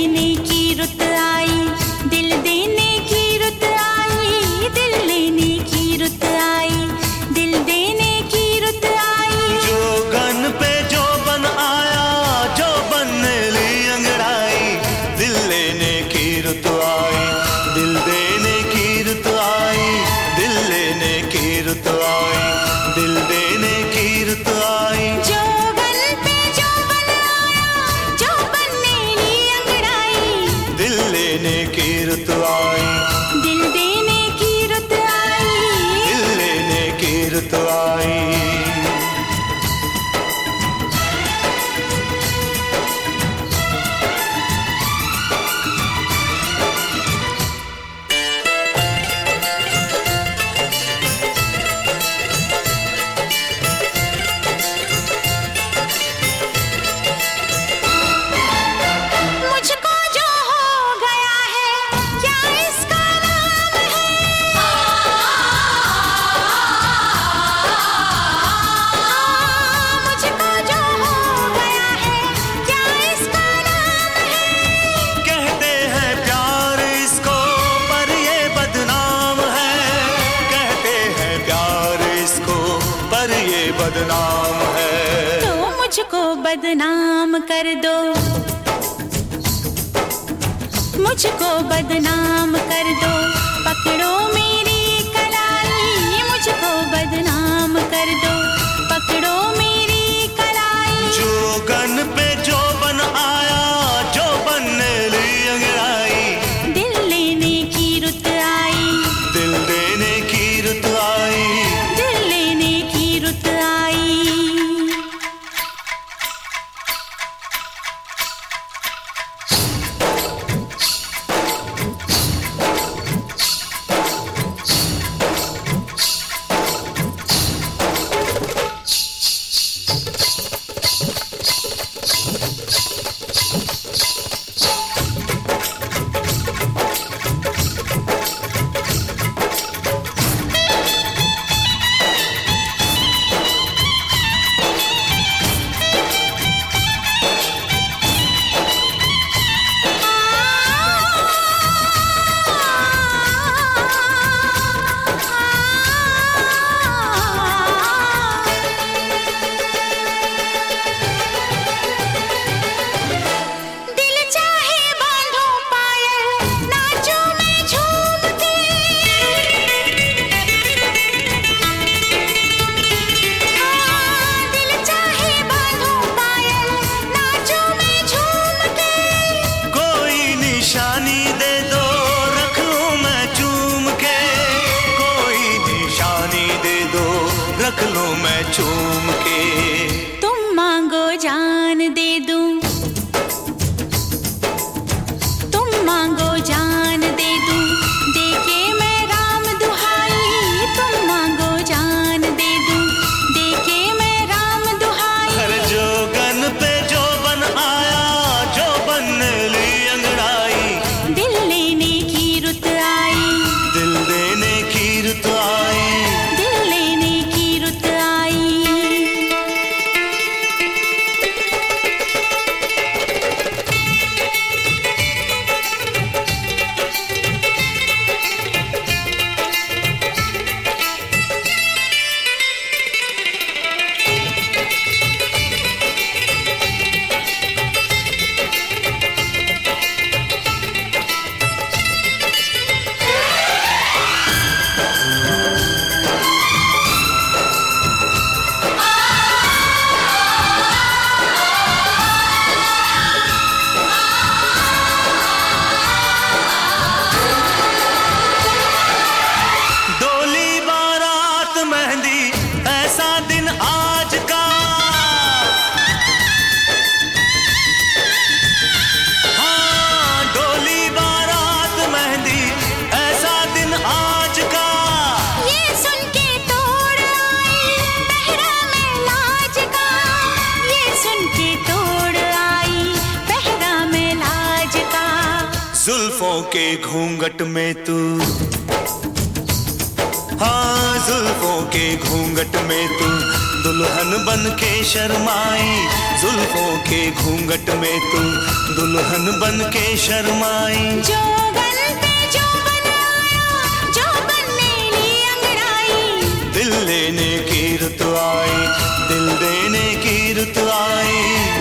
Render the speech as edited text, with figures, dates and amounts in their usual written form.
लेने की रुत आई, दिल देने की रुत आई, दिल लेने की रुत आई, दिल देने की रुत आई। जोगन पे जो बन आया, जो बनने ली अंगड़ाई, दिल लेने की रुत आई, दिल देने की रुत आई, दिल लेने की रुत आई, दिल देने की रुत आई। जोगन पे जो बन आया, जो बनने ली अंगड़ाई, दिल लेने की रुत आई, दिल देने की रुत आई, दिल लेने की रुत आई। मुझको जो हो गया है, क्या इसका नाम है? मुझको जो हो गया है, क्या इसका नाम है? कहते हैं प्यार इसको, पर ये बदनाम है। कहते हैं प्यार इसको, पर ये बदनाम है। तो मुझको बदनाम कर दो, मुझको बदनाम कर दो, पकड़ो मेरी कलाई, मुझको बदनाम कर दो, पकड़ो मेरी कलाई। जोगन पे जो बन आया, जो बनने ली अंगड़ाई, दिल लेने की रुत आई, दिल देने की रुत आई, दिल लेने की रुत आई। दिल चाहे बांधो पायल, नाचूं मैं झूम के। दिल चाहे बांधो पायल, नाचूं मैं झूम के। कोई निशानी दे दो, रख लूं मैं चूम के। कोई निशानी दे दो, रख लूं मैं चूम के। तुम मांगो जान दे दूं, तुम मांगो जान दे दूं, देके मैं राम दुहाई। तुम मांगो जान दे दूं, देके मैं राम दुहाई। हर जोगन पे जो बन आया, जो बनने ली अंगड़ाई, दिल लेने की रुत आई, दिल देने की रुत आई। दिल लेने की रुत आई। डोली बारात मेहंदी, ऐसा दिन आज का। हाँ, डोली बारात मेहंदी, ऐसा दिन आज का। ये सुन के तोड़ आई पहरा में लाज का, ये सुन के तोड़ आई पहरा में लाज का। जुल्फों के घूंघट में तू, हाँ जुल्फों के घूंघट में तू दुल्हन बन के शर्माई, जुल्फों के घूंघट में तू दुल्हन बन के शर्माई। जोबन पे जोबन आया, जोबन ने ली अंगड़ाई, दिल लेने की रुत आई, दिल देने की रुत आई,